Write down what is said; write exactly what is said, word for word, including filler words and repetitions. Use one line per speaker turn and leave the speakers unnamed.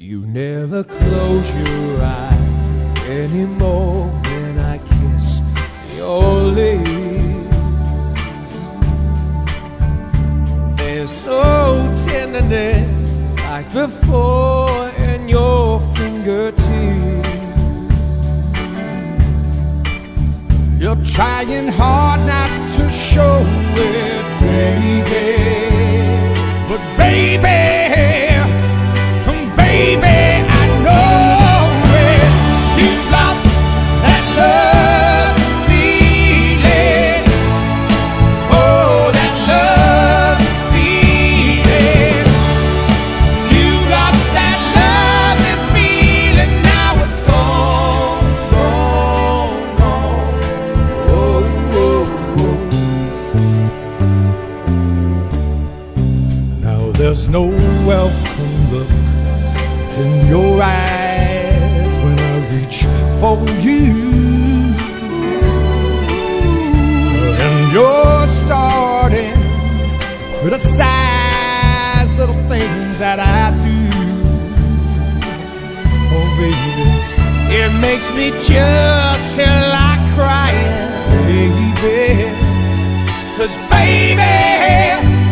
You never close your eyes anymore when I kiss your lips. There's no tenderness like before in your fingertips. You're trying hard not to show it, baby. But baby, baby, I know it. You've lost that love feeling. Oh, that love feeling. You lost that love feeling. Now it's gone, gone, gone. Oh, oh, oh. Now there's no welcome look in your eyes when I reach for you, and you're starting to criticize little things that I do. Oh baby, it makes me just feel like crying, baby. 'Cause baby,